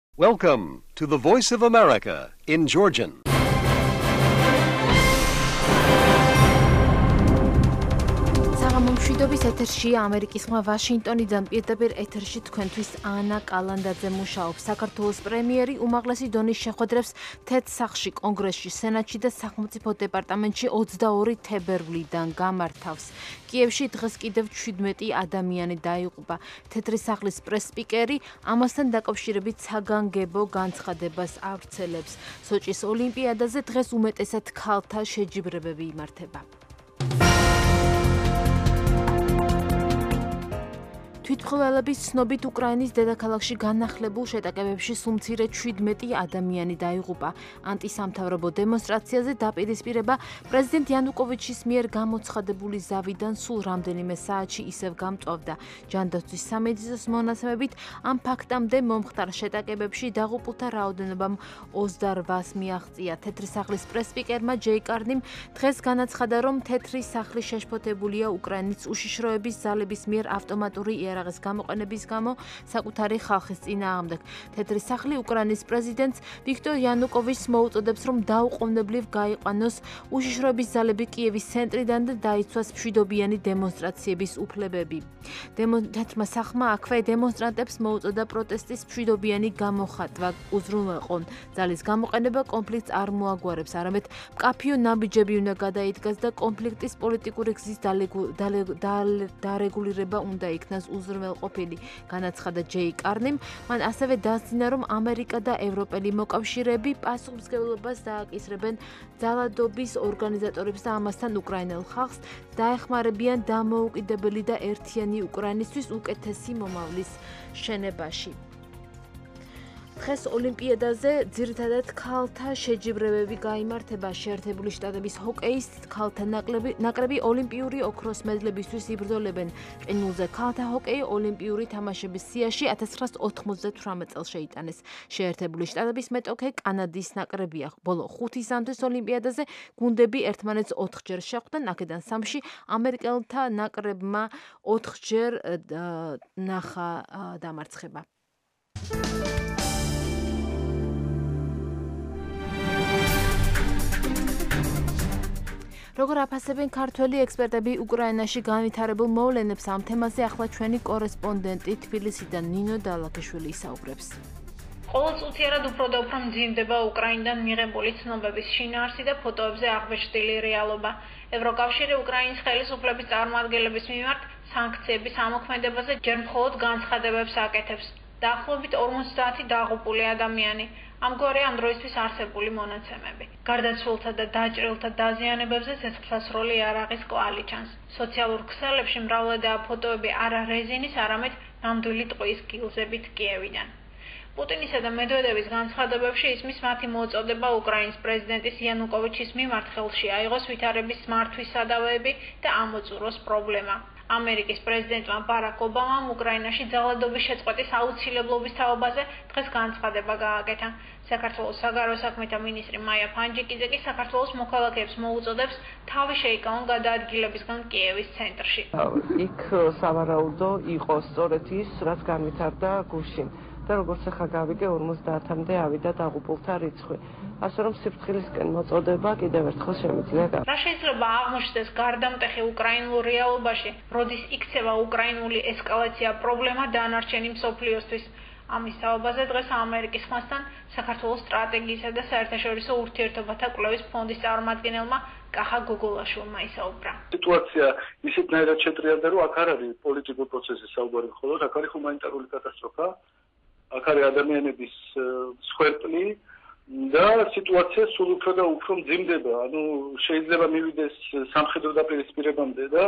Welcome to the Voice of America in Georgian. მშვიდობის ეთერშია ამერიკის ხმა ვაშინტონიდან პირდაპირ ეთერში თქვენთვის ანა კალანდაძე მუშაობს. საქართველოს პრემიერი უმაღლესი დონის შეხვედრებს თეთრ სახლში, კონგრესში, სენატში და სახელმწიფო დეპარტამენტში 22 თებერვლიდან გამართავს. კიევში დღეს კიდევ 17 ადამიანი დაიღუპა. თეთრი სახლის პრეს-სპიკერი ამასთან დაკავშირებით საგანგებო განცხადებას ავრცელებს. სოჭის ოლიმპიადაზე დღეს უმეტესად ქალთა შეჯიბრებები იმართება. თვითმხილველების ცნობით უკრაინის დედაქალაქში განახლებულ შეტაკებებში სულ მცირე 17 ადამიანი დაიღუპა. ანტისამთავრობო დემონსტრაციაზე დაპირისპირება პრეზიდენტ იანუკოვიჩის მიერ გამოცხადებული ზავიდან სულ რამდენიმე საათში ისევ გამწვავდა. ჯანდაცვის სამედიცინოს მონაცემებით ამ ფაქტამდე მომხდარ შეტაკებებში დაღუპულთა რაოდენობამ 28-ს მიაღწია. თეთრი სახლის პრეს-სპიკერმა ჯეი კარნიმ დღეს განაცხადა, რომ თეთრი სახლი შეშფოთებულია უკრაინის უშიშროების ძალების მიერ ავტომატური იარაღის გამოყენების გამო საკუთარი ხალხის წინააღმდეგ. თეთრი სახლი უკრაინის პრეზიდენტს ვიქტორ იანუკოვიჩს მოუწოდებს, რომ დაუყოვნებლივ გაიყვანოს უშიშროების ძალები კიევის ცენტრიდან და დაიცვას მშვიდობიანი დემონსტრაციების უფლებები. თეთრმა სახლმა აქვე დემონსტრანტებს მოუწოდა პროტესტის მშვიდობიანი გამოხატვა უზრუნველყონ. ძალის გამოყენება კონფლიქტს არ მოაგვარებს, არამედ მკაფიო ნაბიჯები უნდა გადაიდგას და კონფლიქტის პოლიტიკური გზის დარეგულირება უნდა იქნას უზრუნველყოფილი, განაცხადა ჯეი კარნიმ. მან ასევე დასძინა, რომ ამერიკა და ევროპელი მოკავშირეები პასუხისმგებლობას დააკისრებენ ძალადობის ორგანიზატორებს და ამასთან უკრაინელ ხალხს დაეხმარებიან დამოუკიდებელი და ერთიანი უკრაინისთვის უკეთესი მომავლის შენებაში. დღეს ოლიმპიადაზე ძირითადად ქალთა შეჯიბრებები გაიმართება. შეერთებული შტატების ჰოკეის ქალთა ნაკრები ოლიმპიური ოქროს მედლებისთვის იბრძოლებენ. ყინულზე ქალთა ჰოკეი ოლიმპიური თამაშების სიაში 1998 წელს შეიტანეს. შეერთებული შტატების მეტოქე კანადის ნაკრებია. ბოლო 5 ზამთრის ოლიმპიადაზე გუნდები ერთმანეთს 4-ჯერ შეხვდნენ, აქედან 3-ში ამერიკელთა ნაკრებმა 4-ჯერ ნახა დამარცხება. როგორ აფასებენ ქართველი ექსპერტები უკრაინაში განვითარებულ მოვლენებს, ამ თემაზე ახლა ჩვენი კორესპონდენტი თბილისიდან ნინო დალაქიშვილი ისაუბრებს. ყოველწუთიერად უფრო და უფრო მძიმდება უკრაინიდან მიღებული ცნობების შინაარსი და ფოტოებზე აღბეჭდილი რეალობა. ევროკავშირი უკრაინის ხელისუფლების წარმომადგენლების მიმართ სანქციების ამოქმედებაზე ჯერ მხოლოდ განცხადებებს აკეთებს. დაახლოებით 50 დაღუპული ადამიანი. ამგვარია ამ დროისთვის არსებული მონაცემები. გარდაცვლილთა და დაჭრილთა დაზიანებებზე ცეცხლსასროლი იარაღის კვალი ჩანს. სოციალურ ქსელებში მრავლადაა ფოტოები არა რეზინის, არამედ ნამდვილი ტყვის გილზებით კიევიდან. პუტინისა და მედვედევის განცხადებებში ისმის მათი მოწოდება უკრაინის პრეზიდენტის იანუკოვიჩის მიმართ ხელში აიღოს ვითარების მართვის სადავეები და ამოწუროს პრობლემა. ამერიკის პრეზიდენტმა ბარაკ ობამამ უკრაინაში ძალადობის შეწყვეტის აუცილებლობის თაობაზე დღეს განცხადება გააკეთა. საქართველოს საგარეო საქმეთა მინისტრი მაია ფანჯიკიძე კი საქართველოს მოქალაქეებს მოუწოდებს თავი შეიკავონ გადაადგილებისგან კიევის ცენტრში. იქ სავარაუდო იყო სწორედ ის, რაც განვითარდა გუშინ. და როგორც ახლა გავიგე 50-მდე ავიდა დაღუპულთა რიცხვი. ასე რომ სიფრთხილისკენ მოწოდება კიდევ ერთხელ შემიძლია გავა. რა შეიძლება აღმოჩნდეს გარდამტეხი უკრაინულ რეალობაში, როდის იქცევა უკრაინული ესკალაცია პრობლემა დანარჩენი მსოფლიოსთვის. ამის თაობაზე დღეს ამერიკის ხმასთან საქართველოს სტრატეგიისა და საერთაშორისო ურთიერთობათა კვლევის ფონდის წარმომადგენელმა კახა გოგოლაშვილმა ისაუბრა. სიტუაცია ისეთნაირად შეტრიალდა, რომ აქ არ არის პოლიტიკური პროცესის საუბარი, მხოლოდ აქ არის ჰუმანიტარული კატასტროფა. აქ არის ადამიანების სხერტლი და სიტუაცია სულ უფრო და უფრო მძიმდება. ანუ შეიძლება მივიდეს სამხედრო დაპირისპირებამდე და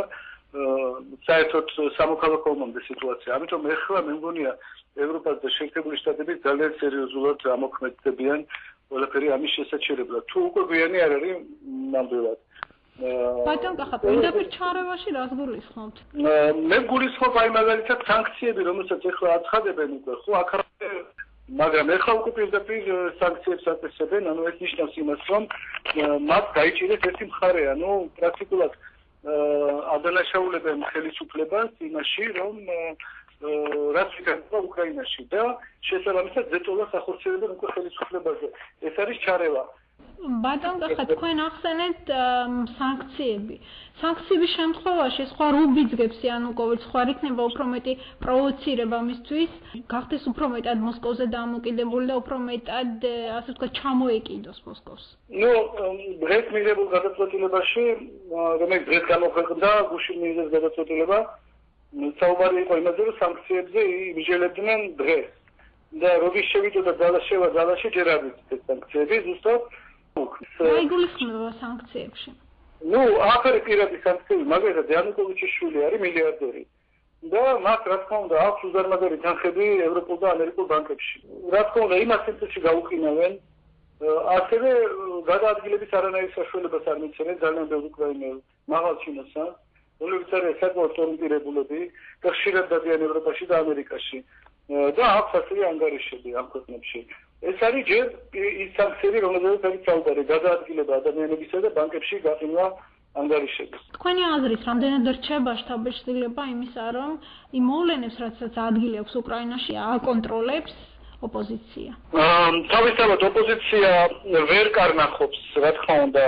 საერთოდ სამოქალაქო ომამდე სიტუაცია. ამიტომ ეხლა მე მგონია ევროპას და შეერთებული შტატები ძალიან სერიოზულად ამოქმედებიან ყველაფერი ამის შესაჩერებლად. თუ უკვე გვიანი არ არის ნამდვილად. ბატონ კახა, პირდაპირ ჩარევაში რას გულისხმობთ? მე გულისხმობ აი მაგალითად სანქციები, რომელსაც ეხლა აცხადებენ უკვე, ხო, აქ მაგრამ ეხლა უკვე პირდაპირ სანქციებს აწესებენ, ანუ ეს ნიშნავს იმას, რომ მათ გაიჭირეს ერთი მხარე, ანუ პრაქტიკულად ადანაშაულებენ ხელისუფლებას იმაში, რომ რაც იქნება უკრაინაში და შესაბამისად ზეწოლა სახორციელებენ უკვე ხელისუფლებაზე. ეს არის ჩარევა. ბატონ კახა, თქვენ ახსენეთ სანქციები. სანქციების შემთხვევაში სხვა რუბიძგებს იანუკოვიჩს ხარ იქნება უფრო მეტი პროვოცირება მისთვის, გახდეს უფრო მეტად მოსკოვზე დამოკიდებული და უფრო მეტად, ასე ვთქვათ, ჩამოეკიდოს მოსკოვს. დღეს მიღებულ გადაწყვეტილებაში, რომელიც დღეს გამოქვეყნდა, გუშინ მიღეს გადაწყვეტილება, საუბარი იყო იმაზე, რომ სანქციებზე იმსჯელებდნენ დღეს. და როდის შევიდოდა ძალაში ჯერ არ ვიცით ეს სანქციები, ზუსტად გაიგულისხმება სანქციებში. აქ არის პირადი სანქციები, მაგალითად იანუკოვიჩის შვილი არის მილიარდერი. და მას რა თქმა უნდა აქვს უზარმაზარი თანხები ევროპულ და ამერიკულ ბანკებში. რა თქმა უნდა იმას ცენტრში გაუყინავენ, ასევე გადაადგილების არანაირ საშუალებას არ მიცემენ ძალიან ბევრი უკრაინელი მაღალ ჩინოსა, რომლებიც არის საკმაოდ კორუმპირებულები და ხშირად დადიან ევროპაში და ამერიკაში. და აქვს ასევე ანგარიშები ამ ქვეყნებში. ეს არის ჯერ ის სანქციები, რომელზეც არის საუბარი, გადაადგილება ადამიანებისა და ბანკებში გაყინვა ანგარიშები. თქვენი აზრით, რამდენად რჩება შთაბეჭდილება იმისა, რომ იმ მოვლენებს, რასაც ადგილი აქვს უკრაინაში, აკონტროლებს ოპოზიცია? თავისთავად ოპოზიცია ვერ კარნახობს, რა თქმა უნდა,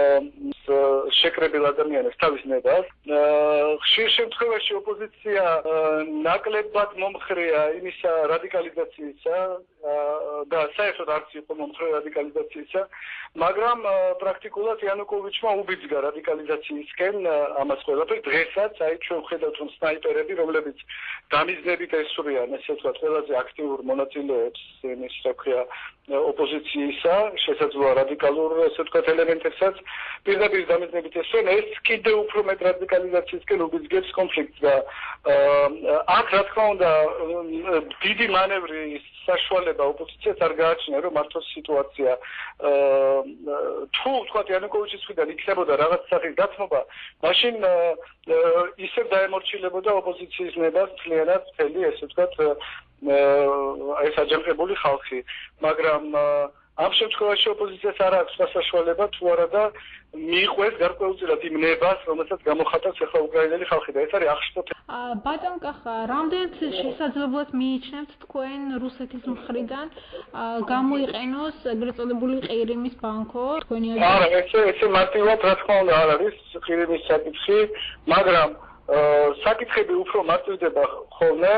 შეკრებილ ადამიანებს თავის ნებას. ხშირ შემთხვევაში ოპოზიცია ნაკლებად მომხრეა იმისა რადიკალიზაციისა და საერთოდ არც იყო მომხრე რადიკალიზაციისა, მაგრამ პრაქტიკულად იანუკოვიჩმა უბიძგა რადიკალიზაციისკენ ამას ყველაფერს. დღესაც აი ჩვენ ვხედავთ რომ სნაიპერები, რომლებიც დამიზნებით ესვრიან, ესე ვთქვათ, ყველაზე აქტიურ მონაწილეებს იმის რაკია ოპოზიციისა, შესაძლოა რადიკალურ ესე ვთქვათ ელემენტებსაც პირდაპირ დამიზნებით ესვრიან, ეს კიდევ უფრო მეტ რადიკალიზაციისკენ უბიძგებს კონფლიქტს და აქ რა თქმა უნდა დიდი მანევრის საშუალება ოპოზიციას არ გააჩნია, რომ მართოს სიტუაცია თუ ვთქვათ იანუკოვიჩის მხრიდან იქნებოდა რაღაც სახის დათმობა, მაშინ ისევ დაემორჩილებოდა ოპოზიციის ნებას მთლიანად მთელი ესე ვთქვათ ეს აჯანყებული ხალხი, მაგრამ ამ შემთხვევაში ოპოზიციას არ აქვს საშუალება თუ არა და მიიყვეს გარკვეულწილად იმ ნებას, რომელსაც გამოხატავს ახლა უკრაინელი ხალხი და ეს არის აღშფოთება. ბატონ კახა, რამდენად შესაძლებლად მიიჩნევთ თქვენ რუსეთის მხრიდან გამოიყენოს ეგრეთ წოდებული ყირიმის ბანკო თქვენი აზრით? არა, ესე მარტივად რა თქმა უნდა არ არის ყირიმის საკითხი, მაგრამ საკითხები უფრო მარტივდება ხოლმე,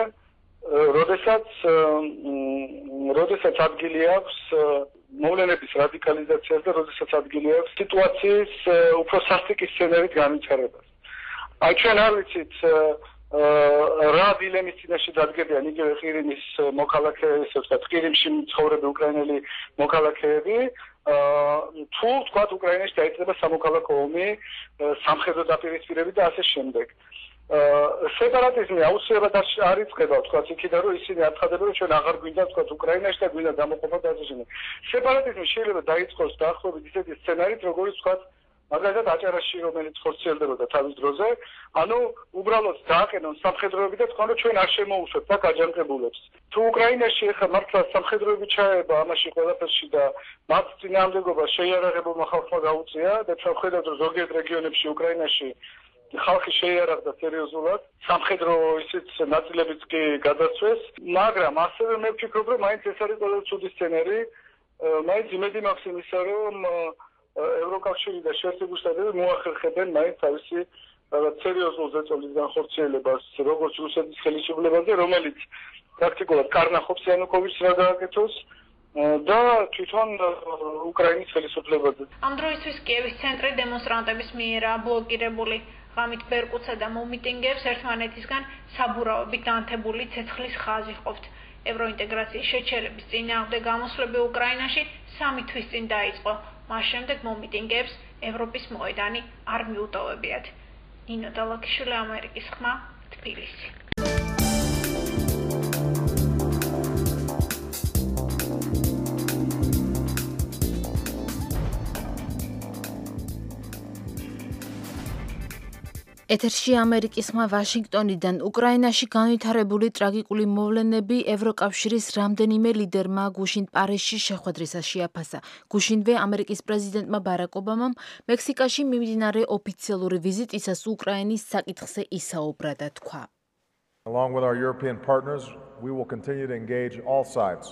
როდესაც ადგილი აქვს მოვლენების რადიკალიზაციას და როდესაც ადგილი აქვს სიტუაციის უფრო სასტიკი სცენარით განვითარებას. აი ჩვენ არ ვიცით რა დილემის წინაშე დადგებიან იგივე ყირიმის მოქალაქეები, ესე ვთქვათ, ყირიმში მცხოვრები უკრაინელი მოქალაქეები, თუ ვთქვათ უკრაინაში დაიწყება სამოქალაქო ომი, სამხედრო დაპირისპირები და ასე შემდეგ. სეპარატიზმი აუცილებლად არ იწყება, ვთქვათ, იქიდან რომ ისინი აცხადებენ, რომ ჩვენ აღარ გვინდა, ვთქვათ, უკრაინაში და გვინდა გამოყოფა და ასე შემდეგ. სეპარატიზმი შეიძლება დაიწყოს დაახლოებით ისეთი სცენარით, როგორც ვთქვათ, მაგალითად აჭარაში, რომელიც ხორციელდებოდა თავის დროზე, ანუ უბრალოდ დააყენონ სამხედროები და თქვენ რომ ჩვენ არ შემოუშვებთ აქ აჯანყებულებს. თუ უკრაინაში ახლა მართლა სამხედროები ჩაება ამაში ყველაფერში და მათ წინააღმდეგობა შეიარაღებულმა ხალხმა გაუწია და ჩვენ ვხედავთ რომ ზოგიერთ რეგიონებში უკრაინაში ხალხი შეიარაღდა სერიოზულად, სამხედრო ისიც ნაწილებიც კი გადაწვეს, მაგრამ ასევე მე ვფიქრობ, რომ მაინც ეს არის ყველაზე ცუდი სცენარი, მაინც იმედი მაქვს იმისა, რომ ევროკავშირი და შეერთებული შტატები მოახერხებენ მაინც თავისი რაღაც სერიოზულ ზეწოლის განხორციელებას, როგორც რუსეთის ხელისუფლებაზე, რომელიც პრაქტიკულად კარნახობს იანუკოვიჩს რა გააკეთოს და თვითონ უკრაინის ხელისუფლებაზე. ამ დროისთვის კიევის ცენტრი დემონსტრანტების მიერაა ბლოკირებული. ღამით ბერკუტსა და მომიტინგეებს ერთმანეთისგან საბურავებით განთებული ცეცხლის ხაზი ყოფთ. ევროინტეგრაციის შეჩერების წინააღმდეგ გამოსვლები უკრაინაში 3 თვის წინ დაიწყო. მას შემდეგ მომიტინგეებს ევროპის მოედანი არ მიუტოვებიათ. ნინო დალაქიშვილი, ამერიკის ხმა, თბილისი. ეთერში ამერიკის ხმა ვაშინგტონიდან. უკრაინაში განვითარებული ტრაგიკული მოვლენები ევროკავშირის რამდენიმე ლიდერმა გუშინ პარიზში შეხვედრისას შეაფასა. გუშინვე ამერიკის პრეზიდენტმა ბარაკ ობამამ მექსიკაში მიმდინარე ოფიციალური ვიზიტისას უკრაინის საკითხზე ისაუბრა და თქვა. Along with our European partners, we will continue to engage all sides.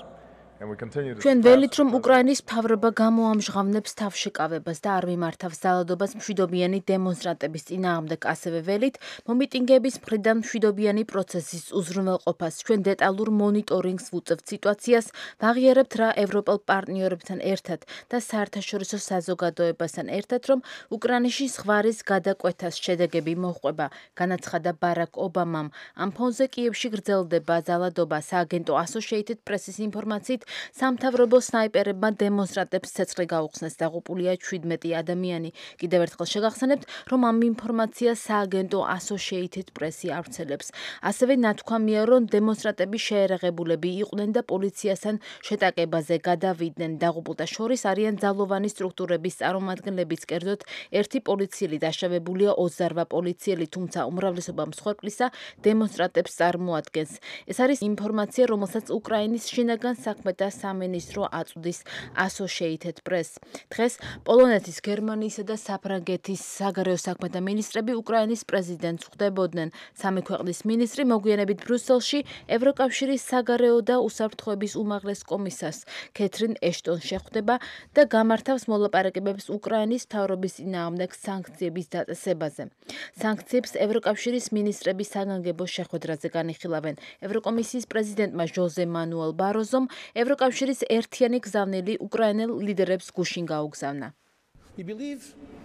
ჩვენ ველით, რომ უკრაინის მთავრობა გამოამჟღავნებს თავშეკავებას და არ მიმართავს ძალადობას მშვიდობიანი დემონსტრანტების წინააღმდეგ, ასევე ველით, მომიტინგეების მხრიდან მშვიდობიანი პროცესის უზრუნველყოფას. ჩვენ დეტალურ მონიტორინგს ვუწევთ სიტუაციას, ვაღიარებთ რა ევროპელ პარტნიორებთან ერთად და საერთაშორისო საზოგადოებასთან ერთად, რომ უკრაინის ზღვარის გადაკვეთას შედეგები მოჰყვება, განაცხადა ბარაკ ობამამ. ამ ფონზე კიევში გრძელდება ძალადობა. სააგენტო Associated Press-ის ინფორმაციით, სამთავრობო სნაიპერებმა დემონსტრანტებს ცეცხლი გაუხსნეს, დაღუპულია 17 ადამიანი. კიდევ ერთხელ შეგახსენებთ, რომ ამ ინფორმაციას სააგენტო Associated Press-ი ავრცელებს. ასევე ნათქვამია, რომ დემონსტრანტები შეერაღებულები იყვნენ და პოლიციასთან შეტაკებაზე გადავიდნენ. დაღუპულთა შორის არიან ძალოვანი სტრუქტურების წარმომადგენლებიც, კერძოდ ერთი პოლიციელი დაშავებულია 28 პოლიციელი, თუმცა უმრავლესობა მსხვერპლისა დემონსტრანტებს წარმოადგენს. ეს არის ინფორმაცია, რომელსაც უკრაინის შინაგან საქმეთა სამინისტრო აწვდის Associated Press. დღეს პოლონეთის, გერმანიისა და საფრანგეთის საგარეო საქმეთა მინისტრები უკრაინის პრეზიდენტს ხვდებოდნენ. სამი ქვეყნის მინისტრი მოგვიანებით ბრიუსელში ევროკავშირის საგარეო და უსაფრთხოების უმაღლეს კომისარს კეთრინ ეშტონს შეხვდება და გამართავს მოლაპარაკებებს უკრაინის მთავრობის წინააღმდეგ სანქციების დაწესებაზე. სანქციებს ევროკავშირის მინისტრები საგანგებო შეხვედრაზე განიხილავენ. ევროკომისიის პრეზიდენტმა ჟოზე მანუელ ბაროზომ ევროკავშირის ერთიანი გზავნილი უკრაინელ ლიდერებს გუშინ გაუგზავნა. We believe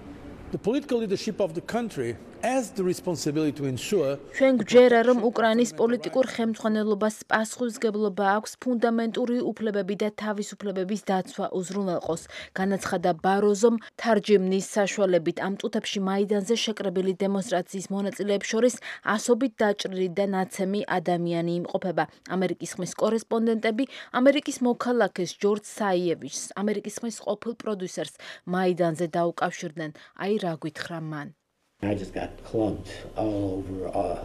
the political leadership of the country has the responsibility to ensure ჩვენ გვჯერა, რომ უკრაინის პოლიტიკურ ხელმძღვანელობას პასუხისმგებლობა აქვს ფუნდამენტური უფლებები და თავისუფლებების დაცვა უზრუნველყოს, განაცხადა ბაროზომ თარჯიმნის საშუალებით. ამ წუთებში მაიდანზე შეკრებილი დემონსტრაციის მონაწილეებს შორის ასობით დაჭრილი და ნაცემი ადამიანი იმყოფება. ამერიკის ხმის კორესპონდენტები ამერიკის მოქალაქეს ჯორჯ საიევიჩს, ამერიკის ხმის ყოფილ პროდიუსერს მაიდანზე დაუკავშირდნენ. აი რა გითხრა მან. I just got clubbed all over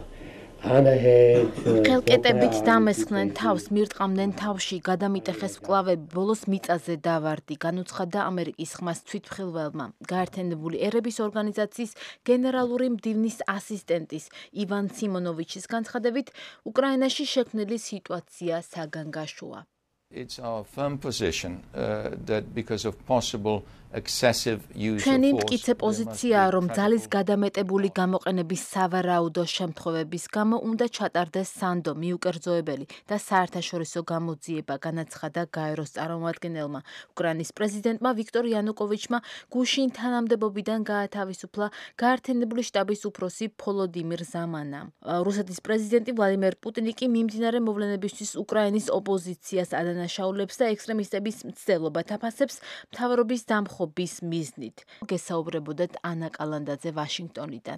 on the head. ხელკეტებით დამესხნენ თავს, მირტყამდნენ თავში, გადამიტეხეს მკლავები, ბოლოს მიწაზე დავარდი, განუცხადა ამერიკის ხმას თვითმხილველმა. გაერთიანებული ერების ორგანიზაციის გენერალური მდივნის ასისტენტის ივან სიმონოვიჩის განცხადებით, უკრაინაში შექმნილი სიტუაცია საგანგაშოა. It's our firm position that because of possible excessive use of ჩვენი force მტკიცე პოზიციაა, რომ ძალის გადამეტებული გამოყენების სავარაუდო შემთხვევების გამო უნდა ჩატარდეს სანდო, მიუკერძოებელი და საერთაშორისო გამოძიება, განაცხადა გაეროს წარმომადგენელმა. უკრაინის პრეზიდენტმა ვიქტორ იანუკოვიჩმა გუშინ თანამდებობიდან გაათავისუფლა გაერთიანებული შტაბის უფროსი ვოლოდიმირ ზამანამ. რუსეთის პრეზიდენტი ვლადიმერ პუტინი კი მიმდინარე მოვლენებისთვის უკრაინის ოპოზიციას ადანაშაულებს და ექსტრემისტების მცდელობათ აფასებს მთავრობის დამხობის მიზნით. გესაუბრებოდათ ანა კალანდაძე ვაშინგტონიდან.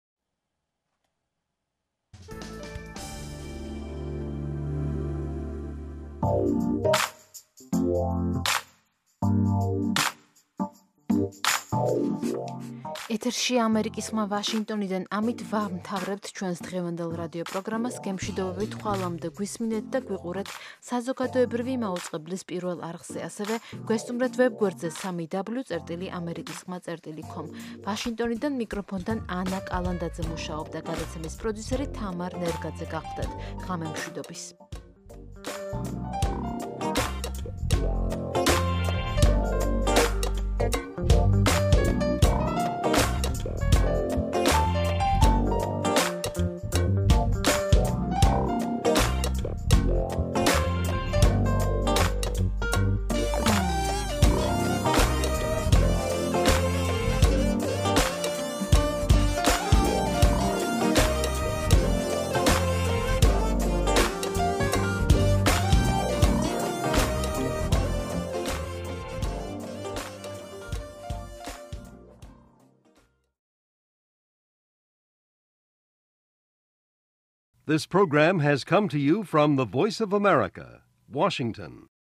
ეთერში ამერიკის ხმა ვაშინგტონიდან. ამით ვამთავრებთ ჩვენს დღევანდელ რადიო პროგრამას. გემშვიდობებით ხვალამდე გვისმინეთ და გვიყურეთ საზოგადოებრივი მაუწყებლის პირველ არხზე. ასევე გვესტუმრეთ ვებგვერდზე www.amerikiskhma.com. ვაშინგტონიდან მიკროფონთან ანა კალანდაძე მუშაობდა. გადაცემის პროდიუსერი თამარ ნერგაძე გახლდათ. ღამე მშვიდობის. This program has come to you from the Voice of America, Washington.